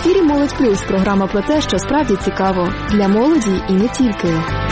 ефірі «Молодь Плюс» – програма про те, що справді цікаво для молоді і не тільки.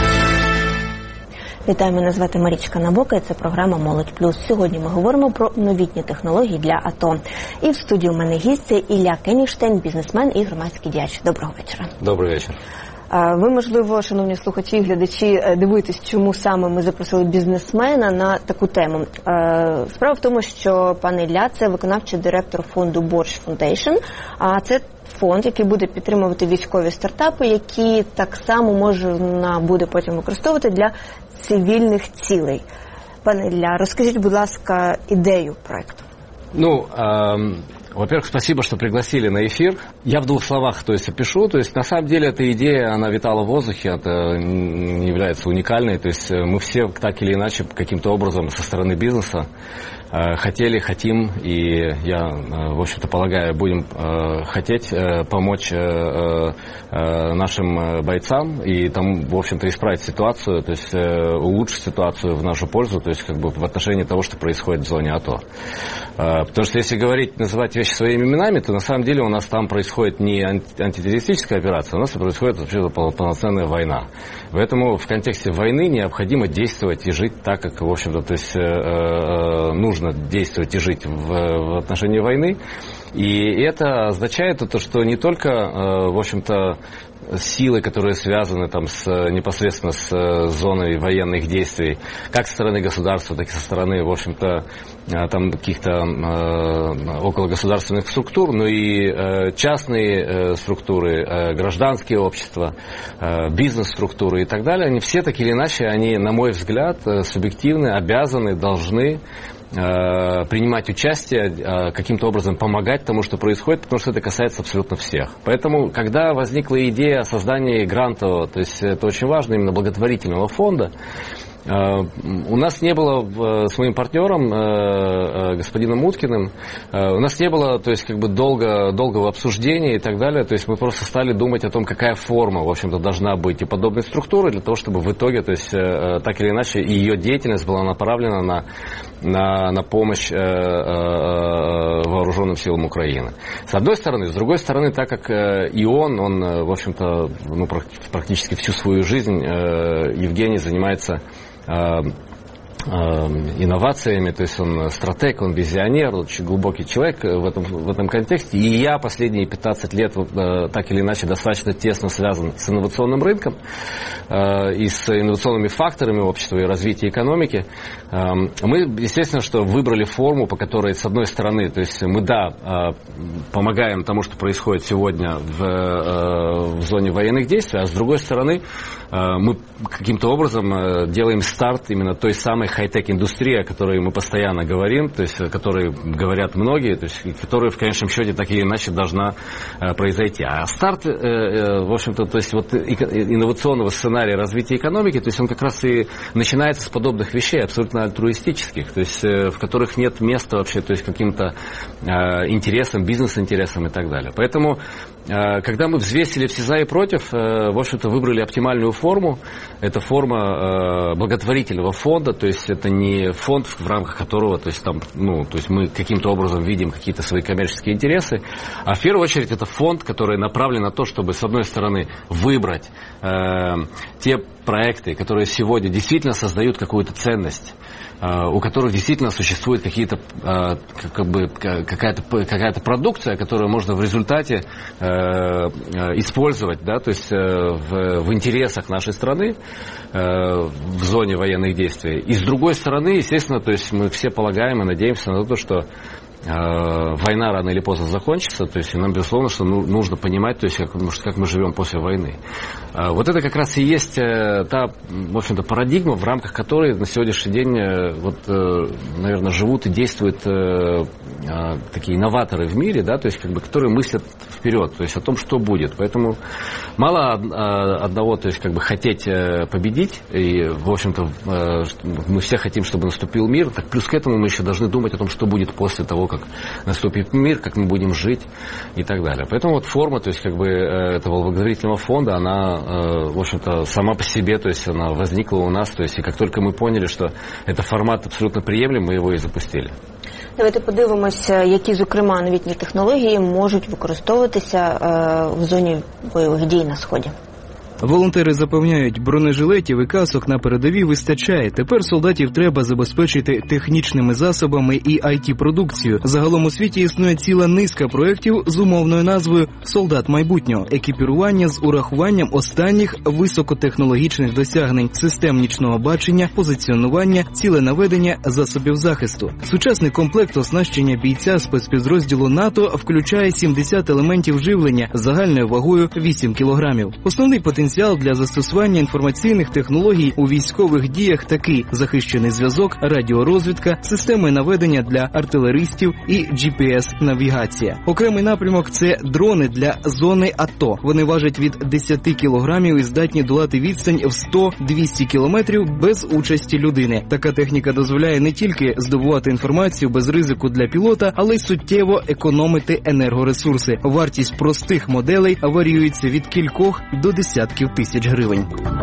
Вітаю, мене звати Марічка Набока, і це програма «Молодь Плюс». Сьогодні ми говоримо про новітні технології для АТО. І в студії у мене гість – це Ілля Кенігштейн, бізнесмен і громадський діяч. Доброго вечора. Добрий вечір. Ви, можливо, шановні слухачі і глядачі, дивуєтесь, чому саме ми запросили бізнесмена на таку тему. Справа в тому, що пан Ілля – це виконавчий директор фонду Борщ Фондейшн, а це фонд, який буде підтримувати військові стартапи, які так само можна буде потім використовувати для цивільних цілей. Пане Ілля, розкажіть, будь ласка, ідею проекту. Во-первых, спасибо, что пригласили на эфир. Я в двух словах, опишу. На самом деле, эта идея, она витала в воздухе, это не является уникальной. Мы все так или иначе, каким-то образом со стороны бизнеса хотим, и я, в общем-то, полагаю, будем хотеть помочь нашим бойцам и там, в общем-то, исправить ситуацию, улучшить ситуацию в нашу пользу, в отношении того, что происходит в зоне АТО. Потому что если называть вещи своими именами, то на самом деле у нас там происходит не антитеррористическая операция, у нас происходит вообще полноценная война. Поэтому в контексте войны необходимо действовать и жить так, как, в общем-то, нужно действовать и жить в отношении войны. И это означает что не только, в общем-то, силы, которые связаны непосредственно с зоной военных действий, как со стороны государства, так и со стороны, в общем-то, каких-то окологосударственных структур, но и частные структуры, гражданские общества, бизнес-структуры и так далее. Они все так или иначе, они, на мой взгляд, субъективны, обязаны, должны принимать участие, каким-то образом помогать тому, что происходит, потому что это касается абсолютно всех. Поэтому, когда возникла идея о создании грантового, это очень важно, именно благотворительного фонда, у нас не было с моим партнером, господином Уткиным, у нас не было, долгого обсуждения и так далее. Мы просто стали думать о том, какая форма, в общем-то, должна быть и подобной структуры, для того, чтобы в итоге, так или иначе, ее деятельность была направлена на помощь вооруженным силам Украины. С одной стороны. С другой стороны, так как и он, в общем-то, практически всю свою жизнь, Евгений, занимается инновациями, он стратег, он визионер, очень глубокий человек в этом контексте. И я последние 15 лет так или иначе достаточно тесно связан с инновационным рынком и с инновационными факторами общества и развития экономики. Мы, естественно, что выбрали форму, по которой, с одной стороны, мы, помогаем тому, что происходит сегодня в зоне военных действий, а с другой стороны, мы каким-то образом делаем старт именно той самой хай-тек индустрии, о которой мы постоянно говорим, о которой говорят многие, которая в конечном счете так или иначе должна произойти. А старт, в общем-то, инновационного сценария развития экономики, он как раз и начинается с подобных вещей, абсолютно альтруистических, в которых нет места вообще, каким-то интересам, бизнес-интересам и так далее. Поэтому, когда мы взвесили все за и против, в общем-то, выбрали оптимальную форму. Это форма благотворительного фонда, это не фонд, в рамках которого, мы каким-то образом видим какие-то свои коммерческие интересы, а в первую очередь это фонд, который направлен на то, чтобы, с одной стороны, выбрать те проекты, которые сегодня действительно создают какую-то ценность, у которых действительно существует какая-то продукция, которую можно в результате использовать, в интересах нашей страны в зоне военных действий. И с другой стороны, естественно, мы все полагаем и надеемся на то, что война рано или поздно закончится, и нам, безусловно, что нужно понимать, как мы живем после войны. Вот это как раз и есть та, в общем-то, парадигма, в рамках которой на сегодняшний день, наверное, живут и действуют такие инноваторы в мире, которые мыслят вперед, о том, что будет. Поэтому мало одного, хотеть победить, и, в общем-то, мы все хотим, чтобы наступил мир, так плюс к этому мы еще должны думать о том, что будет после того, как наступит мир, как мы будем жить и так далее. Поэтому форма, этого благотворительного фонда, она, в общем-то, сама по себе, она возникла у нас, и как только мы поняли, что это формат абсолютно приемлемый, мы его и запустили. Давайте подивимося, які, зокрема, новітні технології можуть використовуватися в зоні бойових дій на Сході. Волонтери запевняють, бронежилетів і касок на передовій вистачає. Тепер солдатів треба забезпечити технічними засобами і IT-продукцією. Загалом у світі існує ціла низка проєктів з умовною назвою «Солдат майбутнього» – екіпірування з урахуванням останніх високотехнологічних досягнень, систем нічного бачення, позиціонування, ціленаведення, засобів захисту. Сучасний комплект оснащення бійця спецпідрозділу НАТО включає 70 елементів живлення з загальною вагою 8 кілограмів. Основний потенціал для застосування інформаційних технологій у військових діях такий: захищений зв'язок, радіорозвідка, системи наведення для артилеристів і GPS-навігація. Окремий напрямок – це дрони для зони АТО. Вони важать від 10 кілограмів і здатні долати відстань в 100-200 кілометрів без участі людини. Така техніка дозволяє не тільки здобувати інформацію без ризику для пілота, але й суттєво економити енергоресурси. Вартість простих моделей варіюється від кількох до десятків тисяч гривень.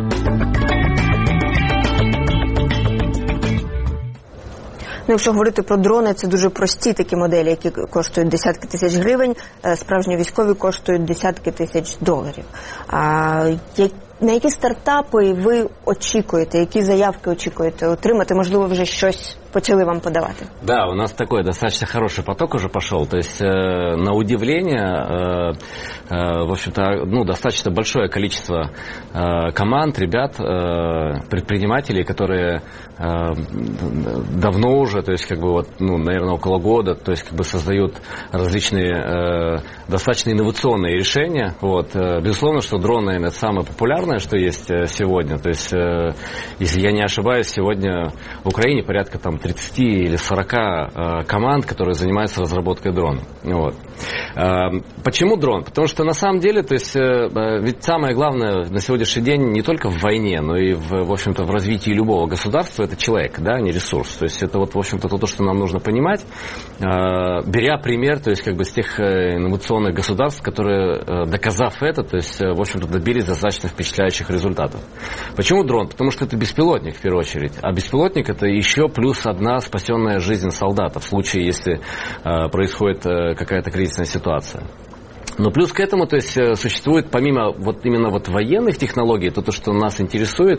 Якщо говорити про дрони, це дуже прості такі моделі, які коштують десятки тисяч гривень, справжні військові коштують десятки тисяч доларів. На які стартапи ви очікуєте, які заявки очікуєте отримати? Можливо, вже щось почали вам подавати? Да, у нас такой достаточно хороший поток уже пошел. То есть, на удивление, в общем-то, достаточно большое количество команд, ребят, предпринимателей, которые давно уже, то есть, наверное, около года, то есть, создают различные достаточно инновационные решения. Безусловно, что дрон, наверное, это самое популярное, что есть сегодня. То есть, если я не ошибаюсь, сегодня в Украине порядка 30 или 40 команд, которые занимаются разработкой дрона. Почему дрон? Потому что на самом деле, то есть, ведь самое главное на сегодняшний день не только в войне, но и в общем-то, в развитии любого государства это человек, да, а не ресурс. То есть это в общем-то, то, что нам нужно понимать, беря пример, то есть, с тех инновационных государств, которые, доказав это, то есть, в общем-то, добились достаточно впечатляющих результатов. Почему дрон? Потому что это беспилотник, в первую очередь. А беспилотник — это еще плюс одна спасенная жизнь солдата в случае, если происходит какая-то кризисная ситуация. Но плюс к этому, то есть, существует помимо именно военных технологий, то, что нас интересует,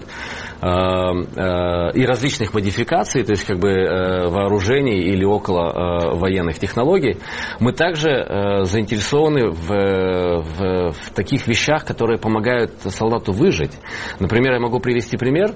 и различных модификаций, то есть вооружений или около военных технологий, мы также заинтересованы в таких вещах, которые помогают солдату выжить. Например, я могу привести пример.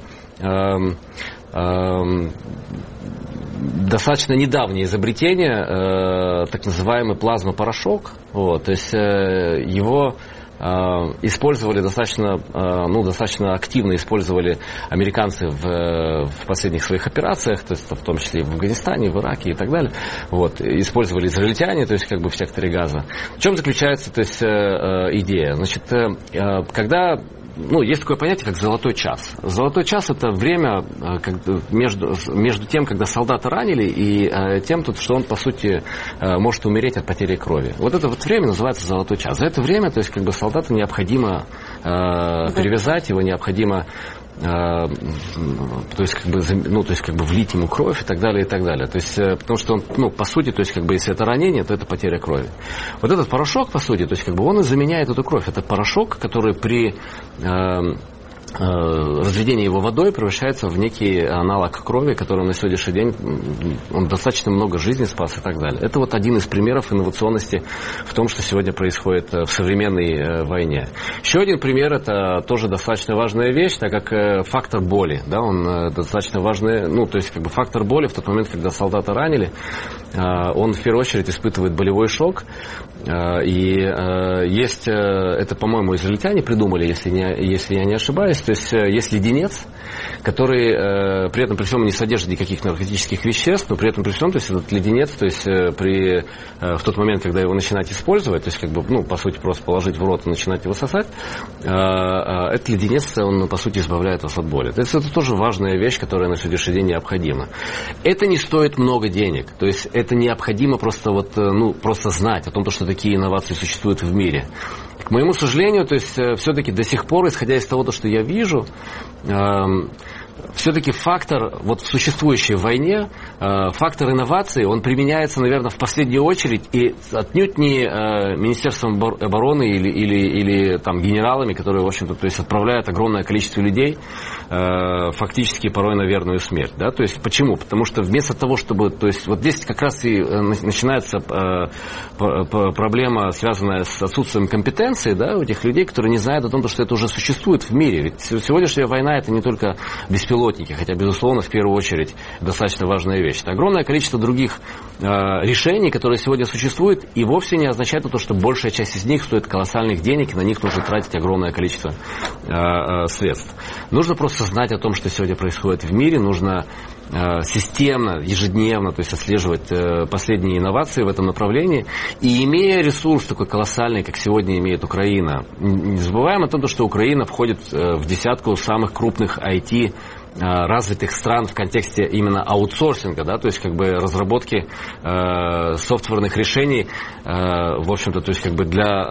Достаточно недавнее изобретение, так называемый плазмопорошок. То есть его использовали достаточно активно использовали американцы в последних своих операциях, то есть в том числе и в Афганистане, в Ираке и так далее. Использовали израильтяне, то есть в секторе Газа. В чем заключается, то есть, идея? Значит, когда есть такое понятие, как золотой час. Золотой час — это время между тем, когда солдата ранили, и тем, что он, по сути, может умереть от потери крови. Это время называется золотой час. За это время, то есть, солдата необходимо перевязать, его необходимо влить ему кровь и так далее, и так далее. То есть, потому что он, по сути, то есть, если это ранение, то это потеря крови. Этот порошок, по сути, то есть, он и заменяет эту кровь. Это порошок, который при разведение его водой превращается в некий аналог крови, который на сегодняшний день он достаточно много жизней спас и так далее. Это один из примеров инновационности в том, что сегодня происходит в современной войне. Еще один пример — это тоже достаточно важная вещь, так как фактор боли, да, он достаточно важный, то есть фактор боли в тот момент, когда солдата ранили, он в первую очередь испытывает болевой шок. И есть, это, по-моему, израильтяне придумали, если я не ошибаюсь, то есть есть леденец, который при этом при всем не содержит никаких наркотических веществ, но при этом при всем, то есть этот леденец, то есть в тот момент, когда его начинать использовать, то есть по сути просто положить в рот и начинать его сосать, этот леденец, он по сути избавляет вас от боли. То есть это тоже важная вещь, которая на сегодняшний день необходима. Это не стоит много денег, то есть это необходимо просто просто знать о том, что такие инновации существуют в мире. К моему сожалению, то есть все-таки до сих пор, исходя из того, что я вижу, все-таки фактор вот в существующей войне, фактор инноваций, он применяется, наверное, в последнюю очередь и отнюдь не Министерством обороны или там генералами, которые, в общем-то, то есть отправляют огромное количество людей фактически порой на верную смерть, да, то есть почему? Потому что вместо того, чтобы, то есть вот здесь как раз и начинается проблема, связанная с отсутствием компетенции, да, у тех людей, которые не знают о том, что это уже существует в мире. Ведь сегодняшняя война — это не только беспилотники, хотя, безусловно, в первую очередь достаточно важная вещь. Это огромное количество других решений, которые сегодня существуют, и вовсе не означает то, что большая часть из них стоит колоссальных денег, и на них нужно тратить огромное количество средств. Нужно просто знать о том, что сегодня происходит в мире, нужно системно, ежедневно, то есть отслеживать последние инновации в этом направлении. И имея ресурс такой колоссальный, как сегодня имеет Украина, не забываем о том, что Украина входит в десятку самых крупных IT развитых стран в контексте именно аутсорсинга, да, то есть как бы разработки софтверных решений, в общем-то, то есть как бы для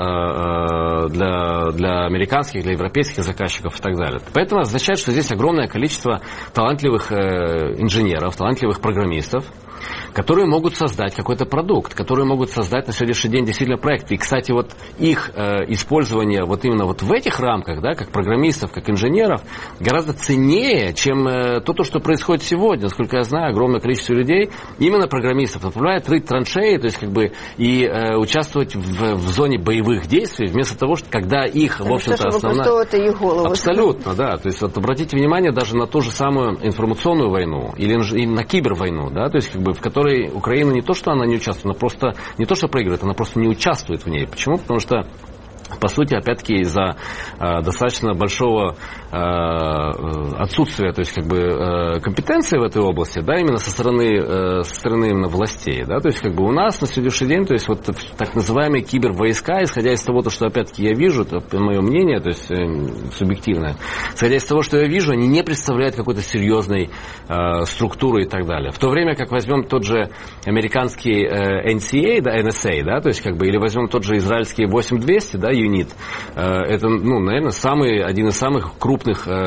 американских, для европейских заказчиков и так далее. Поэтому означает, что здесь огромное количество талантливых инженеров, талантливых программистов, которые могут создать какой-то продукт, которые могут создать на сегодняшний день действительно проект. И, кстати, вот их использование вот именно вот в этих рамках, да, как программистов, как инженеров, гораздо ценнее, чем то, что происходит сегодня. Насколько я знаю, огромное количество людей, именно программистов, отправляют рыть траншеи, то есть как бы и участвовать в зоне боевых действий, вместо того, что когда их, в общем-то, основная... Абсолютно, да. То есть вот обратите внимание даже на ту же самую информационную войну или на кибервойну, да, то есть как бы в которой Украина не то, что она не участвует, она просто не то, что проигрывает, она просто не участвует в ней. Почему? Потому что, по сути, опять-таки, из-за достаточно большого отсутствия, то есть как бы компетенции в этой области, да, именно со стороны именно властей, да, то есть как бы у нас на сегодняшний день, то есть вот так называемые кибервойска, исходя из того, что опять-таки я вижу, это мое мнение, то есть субъективное, исходя из того, что я вижу, они не представляют какой-то серьезной структуры и так далее. В то время как возьмем тот же американский NSA, да, NSA, да, то есть как бы, или возьмем тот же израильский 8200, да, юнит, это, ну, наверное, одни из самых крупных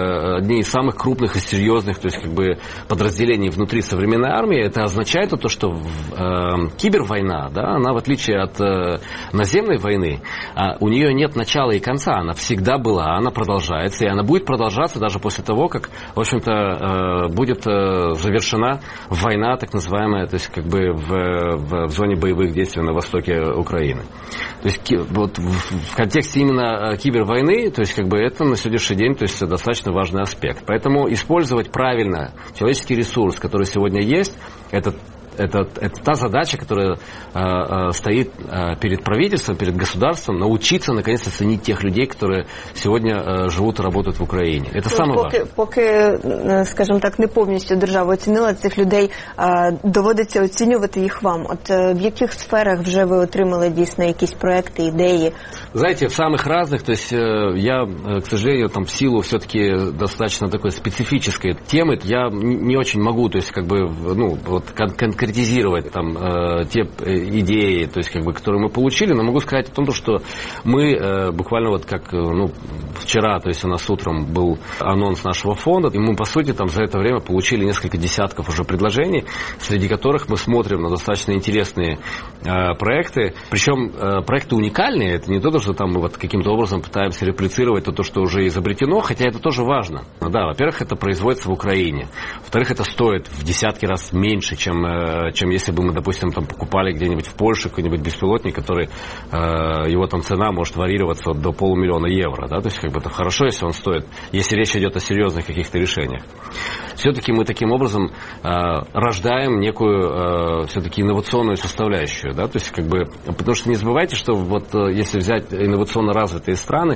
и серьезных, то есть как бы подразделений внутри современной армии. Это означает то, что кибервойна, да, она в отличие от наземной войны, у нее нет начала и конца, она всегда была, она продолжается, и она будет продолжаться даже после того, как, в общем-то, будет завершена война, так называемая, то есть как бы в зоне боевых действий на востоке Украины. То есть вот в контексте именно кибервойны, то есть как бы это на сегодняшний день, то есть достаточно важный аспект. Поэтому использовать правильно человеческий ресурс, который сегодня есть, это та задача, которая стоит перед правительством, перед государством, научиться наконец-то ценить тех людей, которые сегодня живуть і работают в Україні. Це саме важливо. Поки, скажімо так, не повністю держава оцінила цих людей, доводиться оцінювати їх вам. От в яких сферах вже ви отримали дійсно якісь проекти, ідеї? Знаете, в самых разных, то есть я, к сожалению, там в силу все-таки достаточно такой специфической темы, я не очень могу, то есть как бы, ну, вот конкретизировать там те идеи, то есть как бы, которые мы получили, но могу сказать о том, что мы буквально вот как, ну, вчера, то есть у нас утром был анонс нашего фонда, и мы, по сути, там за это время получили несколько десятков уже предложений, среди которых мы смотрим на достаточно интересные проекты, причем проекты уникальные, это не то, что там мы вот каким-то образом пытаемся реплицировать то, что уже изобретено, хотя это тоже важно. Ну, да, во-первых, это производится в Украине, во-вторых, это стоит в десятки раз меньше, чем если бы мы, допустим, там покупали где-нибудь в Польше какой-нибудь беспилотник, который, его там цена может варьироваться до $500 000 евро, да, то есть как бы это хорошо, если он стоит, если речь идет о серьезных каких-то решениях. Все-таки мы таким образом рождаем некую все-таки инновационную составляющую, да, то есть как бы, потому что не забывайте, что вот если взять инновационно развитые страны,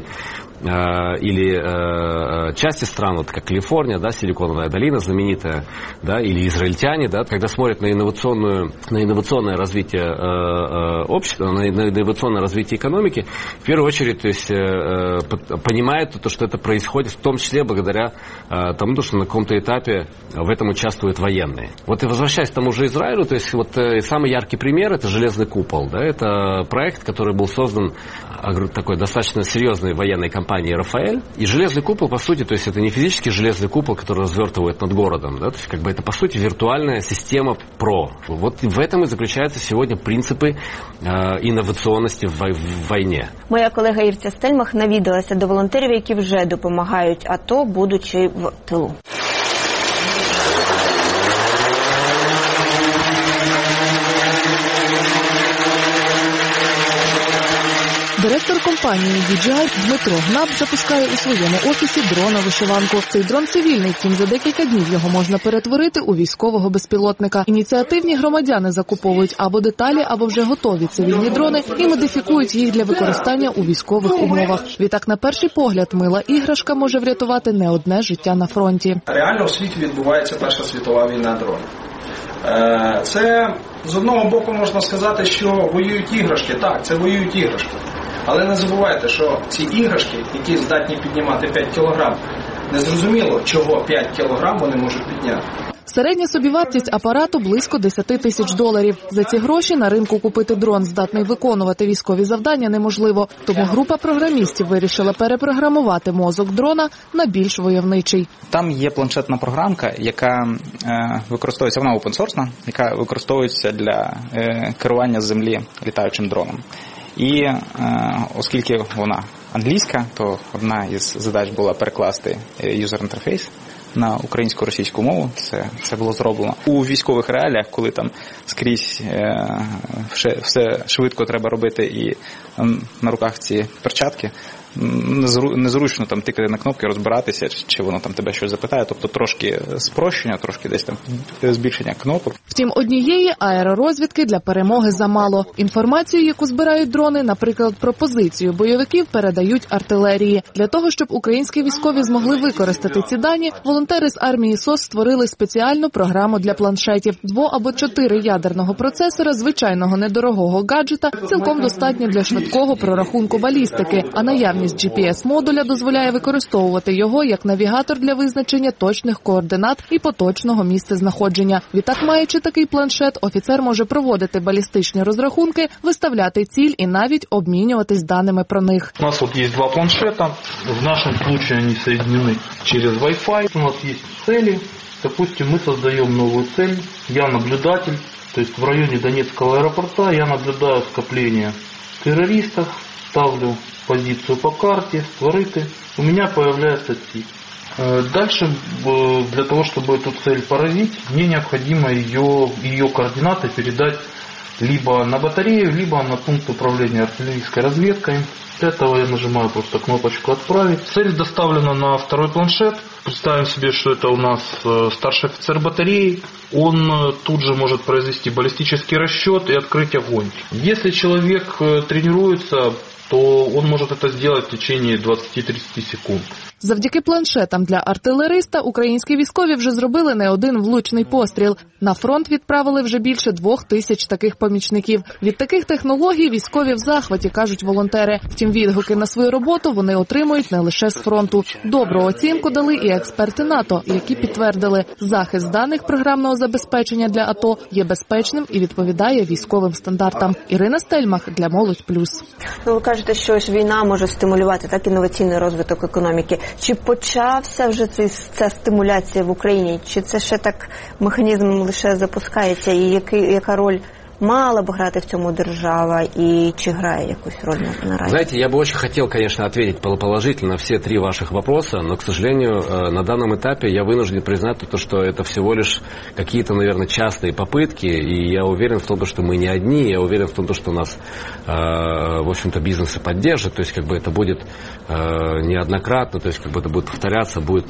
или части стран, вот как Калифорния, да, Силиконовая долина знаменитая, да, или израильтяне, да, когда смотрят на инновационное развитие общества, на инновационное развитие экономики, в первую очередь, то есть понимают то, что это происходит, в том числе благодаря тому, что на каком-то этапе в этом участвуют военные. Вот и возвращаясь к тому же Израилю, то есть вот самый яркий пример — это «Железный купол», да, это проект, который был создан такой достаточно серьезной военной компанией, компании «Рафаэль». И железный купол, по сути, то есть это не физический железный купол, который развертывает над городом, да, то есть как бы это, по сути, виртуальная система ПРО. Вот в этом и заключаются сегодня принципы інноваційності в війні. Моя колега Ірця Стельмах навідалася до волонтерів, які вже допомагають АТО, будучи в тилу. Директор компанії DJI Дмитро Гнаб запускає у своєму офісі дрона-вишиванку. Цей дрон цивільний, втім за декілька днів його можна перетворити у військового безпілотника. Ініціативні громадяни закуповують або деталі, або вже готові цивільні дрони і модифікують їх для використання у військових умовах. Відтак, на перший погляд, мила іграшка може врятувати не одне життя на фронті. Реально у світі відбувається Перша світова війна дронів. Це, з одного боку, можна сказати, що воюють іграшки. Так, це воюють іграшки. Але не забувайте, що ці іграшки, які здатні піднімати 5 кілограм, незрозуміло, чого 5 кілограм вони можуть підняти. Середня собівартість апарату – близько $10 тисяч. За ці гроші на ринку купити дрон, здатний виконувати військові завдання, неможливо. Тому група програмістів вирішила перепрограмувати мозок дрона на більш войовничий. Там є планшетна програмка, яка використовується, вона опенсорсна, яка використовується для керування з землі літаючим дроном. І оскільки вона англійська, то одна із задач була перекласти юзер-інтерфейс на українсько-російську мову. Це було зроблено. У військових реаліях, коли там скрізь все швидко треба робити і на руках ці перчатки, незручно там тикати на кнопки, розбиратися, чи воно там тебе щось запитає. Тобто трошки спрощення, трошки десь там збільшення кнопок. Втім, однієї аеророзвідки для перемоги замало. Інформацію, яку збирають дрони, наприклад, про позицію бойовиків, передають артилерії. Для того, щоб українські військові змогли використати ці дані, волонтери з армії СОС створили спеціальну програму для планшетів. 2 або 4 ядерного процесора звичайного недорогого гаджета цілком достатньо для швидкого прорахунку балістики, а наявність GPS-модуля дозволяє використовувати його як навігатор для визначення точних координат і поточного місцезнаходження. Відтак, маючи такий планшет, офіцер може проводити балістичні розрахунки, виставляти ціль і навіть обмінюватись даними про них. У нас є 2 планшета. В нашому випадку вони соединені через Wi-Fi. У нас є цілі. Допустим, мы создаем новую цель. Я наблюдатель. То есть в районе Донецкого аэропорта я наблюдаю скопление террористов, ставлю позицию по карте, створити, у меня появляется цель. Дальше, для того, чтобы эту цель поразить, мне необходимо ее координаты передать либо на батарею, либо на пункт управления артиллерийской разведкой. Для этого я нажимаю просто кнопочку «Отправить». Цель доставлена на второй планшет. Представим себе, что это у нас старший офицер батареи. Он тут же может произвести баллистический расчет и открыть огонь. Если человек тренируется, то он может это сделать в течение 20-30 секунд. Завдяки планшетам для артилериста українські військові вже зробили не один влучний постріл. На фронт відправили вже більше 2000 таких помічників. Від таких технологій військові в захваті, кажуть волонтери. Втім, відгуки на свою роботу вони отримують не лише з фронту. Добру оцінку дали і експерти НАТО, які підтвердили, захист даних програмного забезпечення для АТО є безпечним і відповідає військовим стандартам. Ірина Стельмах для Молодь Плюс. Ви кажете, що ось війна може стимулювати так інноваційний розвиток економіки. Чи почався вже ця стимуляція в Україні? Чи це ще так механізм лише запускається? І яка роль мала бы грати в цьому держава и чи грає якусь роль наразі? Знаете, я бы очень хотел, конечно, ответить положительно на все 3 ваших вопроса, но, к сожалению, на данном этапе я вынужден признать то, что это всего лишь какие-то, наверное, частые попытки, и я уверен в том, что мы не одни, я уверен в том, что нас, в общем-то, бизнес и поддержит, то есть, как бы это будет неоднократно, то есть, как бы это будет повторяться, будут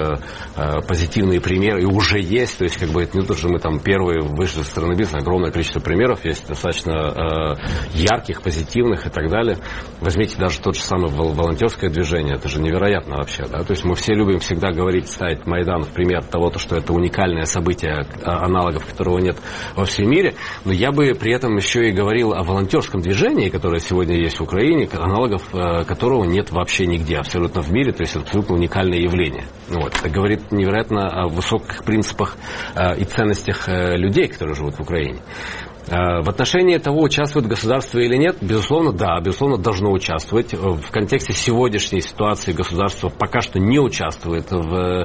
позитивные примеры, и уже есть, то есть, как бы это не то, что мы там первые вышли со стороны бизнеса, огромное количество примеров есть, достаточно ярких, позитивных и так далее. Возьмите даже тот же самый волонтерское движение, это же невероятно вообще, да, то есть мы все любим всегда говорить, ставить Майдан в пример того, что это уникальное событие, аналогов которого нет во всем мире, но я бы при этом еще и говорил о волонтерском движении, которое сегодня есть в Украине, аналогов которого нет вообще нигде, абсолютно в мире, то есть абсолютно уникальное явление. Вот. Это говорит невероятно о высоких принципах и ценностях людей, которые живут в Украине. В отношении того, участвует государство или нет, безусловно, да, безусловно, должно участвовать. В контексте сегодняшней ситуации государство пока что не участвует в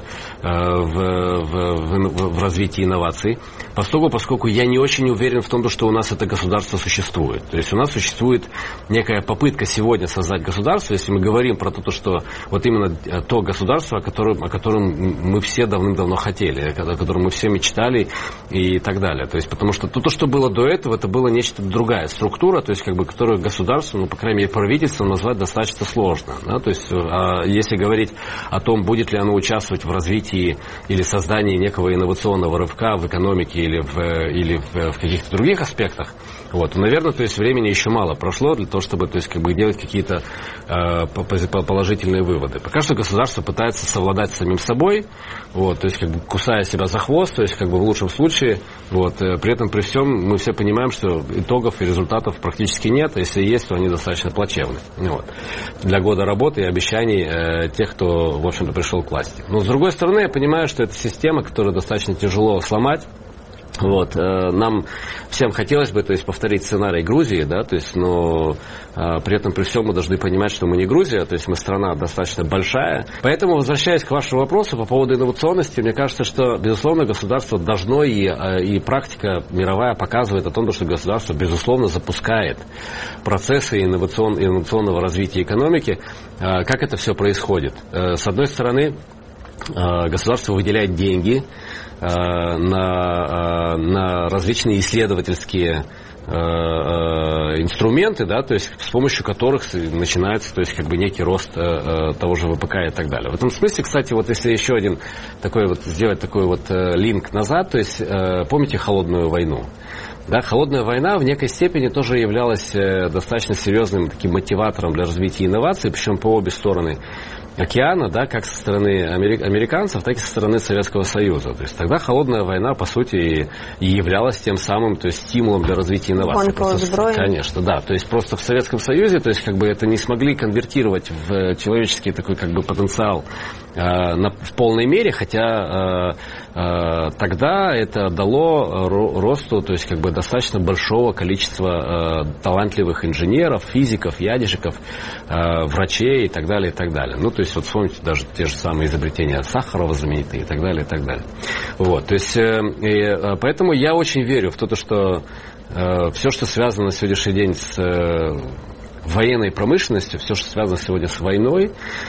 развитии инноваций, поскольку я не очень уверен в том, что у нас это государство существует. То есть у нас существует некая попытка сегодня создать государство, если мы говорим про то, что вот именно то государство, о котором мы все давным-давно хотели, о котором мы все мечтали и так далее. То есть, потому что то, что было до этого, это была нечто другая структура, то есть, которую государство, по крайней мере, правительство назвать достаточно сложно. Да? То есть, если говорить о том, будет ли оно участвовать в развитии или создании некого инновационного рывка в экономике или в каких-то других аспектах, то, наверное, то есть, времени еще мало прошло для того, чтобы, то есть, делать какие-то положительные выводы. Пока что государство пытается совладать с самим собой, то есть, кусая себя за хвост, то есть, в лучшем случае, при этом, при всем, мы все понимаем, что итогов и результатов практически нет, а если есть, то они достаточно плачевны. Для года работы и обещаний тех, кто, в общем-то, пришел к власти. Но, с другой стороны, я понимаю, что это система, которую достаточно тяжело сломать. Нам всем хотелось бы, то есть, повторить сценарий Грузии, да, то есть, но при этом при всем мы должны понимать, что мы не Грузия, то есть мы страна достаточно большая. Поэтому, возвращаясь к вашему вопросу по поводу инновационности, мне кажется, что, безусловно, государство должно, и практика мировая показывает о том, что государство, безусловно, запускает процессы инновационного развития экономики. Как это все происходит? С одной стороны, государство выделяет деньги на различные исследовательские инструменты, да, то есть с помощью которых начинается, то есть некий рост того же ВПК и так далее. В этом смысле, кстати, если еще один сделать такой линк назад, то есть помните холодную войну? Да, холодная война в некой степени тоже являлась достаточно серьезным таким мотиватором для развития инноваций, причем по обе стороны океана, да, как со стороны американцев, так и со стороны Советского Союза. То есть тогда холодная война, по сути, и являлась тем самым, то есть, стимулом для развития инноваций. Конечно, да. То есть просто в Советском Союзе, то есть это не смогли конвертировать в человеческий такой потенциал в полной мере, хотя тогда это дало росту, то есть достаточно большого количества талантливых инженеров, физиков, ядежников, врачей и так далее, и так далее. То есть вспомните даже те же самые изобретения Сахарова знаменитые и так далее, и так далее. То есть поэтому я очень верю в то, что все, что связано на сегодняшний день с военной промышленностью, все, что связано сегодня с войной,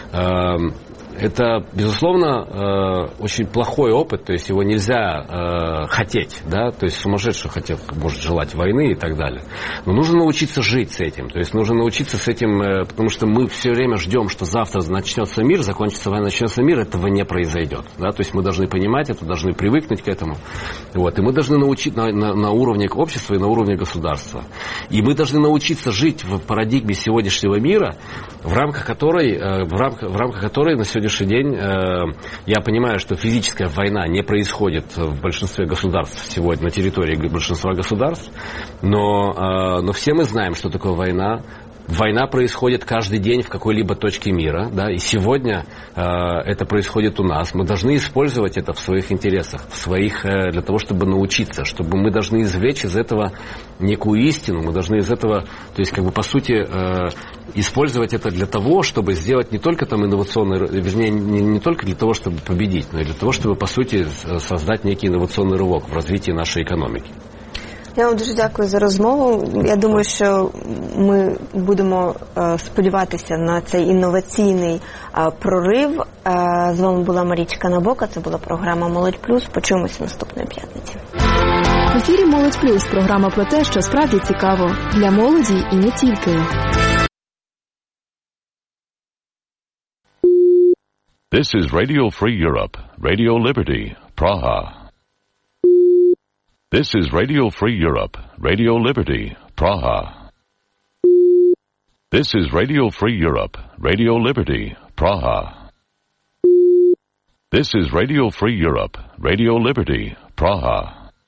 это, безусловно, очень плохой опыт, то есть его нельзя хотеть, да, то есть сумасшедший может желать войны и так далее. Но нужно научиться жить с этим, то есть нужно научиться с этим, потому что мы все время ждем, что завтра начнется мир, закончится война, начнется мир, этого не произойдет, да, то есть мы должны понимать это, должны привыкнуть к этому, и мы должны научить на уровне общества и на уровне государства. И мы должны научиться жить в парадигме сегодняшнего мира, в рамках которой на сегодняшний день я понимаю, что физическая война не происходит в большинстве государств сегодня, на территории большинства государств, но все мы знаем, что такое война. Война происходит каждый день в какой-либо точке мира, да, и сегодня это происходит у нас. Мы должны использовать это в своих интересах, для того, чтобы научиться, чтобы мы должны извлечь из этого некую истину, мы должны из этого, то есть по сути использовать это для того, чтобы сделать не только инновационный, вернее, не только для того, чтобы победить, но и для того, чтобы по суті создать некий інноваційний ривок в розвитку нашої економіки. Я вам дуже дякую за розмову. Я думаю, що ми будемо сподіватися на цей інноваційний прорив. З вами була Марічка Набока, це була програма «Молодь Плюс». Почуємося наступної п'ятниці. В ефірі «Молодь Плюс» – програма про те, що справді цікаво для молоді і не тільки. This is Radio Free Europe, Radio Liberty, Praha. This is Radio Free Europe, Radio Liberty, Praha. This is Radio Free Europe, Radio Liberty, Praha. This is Radio Free Europe, Radio Liberty, Praha.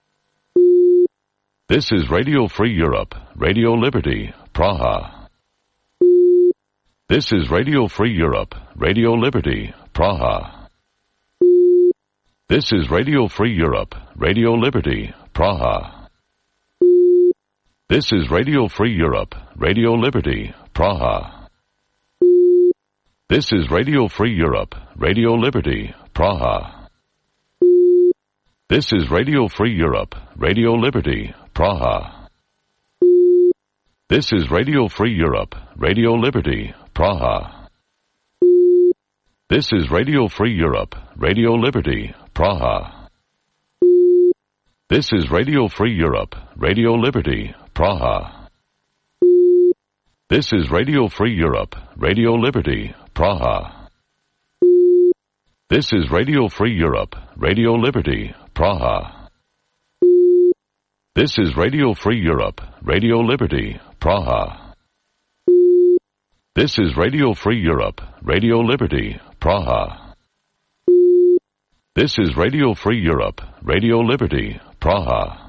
This is Radio Free Europe, Radio Liberty, Praha. This is Radio Free Europe, Radio Liberty, Praha. This is Radio Free Europe, Radio Liberty, Praha. This is Radio Free Europe, Radio Liberty, Praha. This is Radio Free Europe, Radio Liberty, Praha. This is Radio Free Europe, Radio Liberty, Praha. This is Radio Free Europe, Radio Liberty, Praha. This is Radio Free Europe, Radio Liberty, Praha. This is Radio Free Europe, Radio Liberty, Praha. This is Radio Free Europe, Radio Liberty, Praha. This is Radio Free Europe, Radio Liberty, Praha. This is Radio Free Europe, Radio Liberty, Praha. This is Radio Free Europe, Radio Liberty, Praha. This is Radio Free Europe, Radio Liberty, Praha.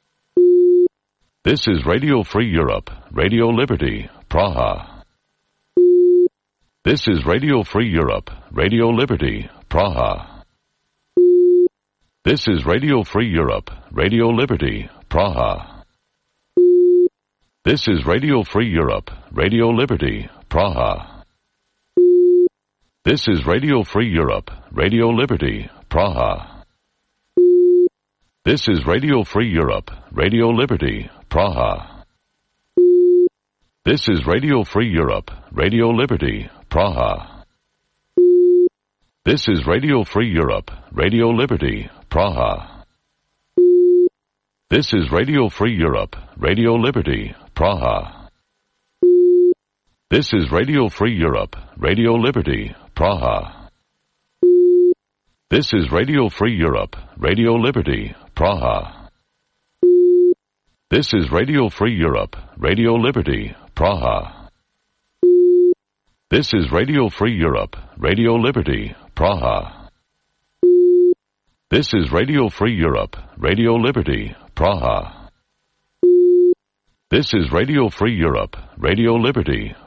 This is Radio Free Europe, Radio Liberty, Praha. This is Radio Free Europe, Radio Liberty, Praha. This is Radio Free Europe, Radio Liberty, Praha. This is Radio Free Europe, Radio Liberty, Praha. This is Radio Free Europe, Radio Liberty, Praha. This is Radio Free Europe, Radio Liberty, Praha. This is Radio Free Europe, Radio Liberty, Praha. This is Radio Free Europe, Radio Liberty, Praha. This is Radio Free Europe, Radio Liberty, Praha. This is Radio Free Europe, Radio Liberty, Praha. This is Radio Free Europe, Radio Liberty, Praha. This is Radio Free Europe, Radio Liberty, Praha. This is Radio Free Europe, Radio Liberty, Praha. This is Radio Free Europe, Radio Liberty, Praha. This is Radio Free Europe, Radio Liberty,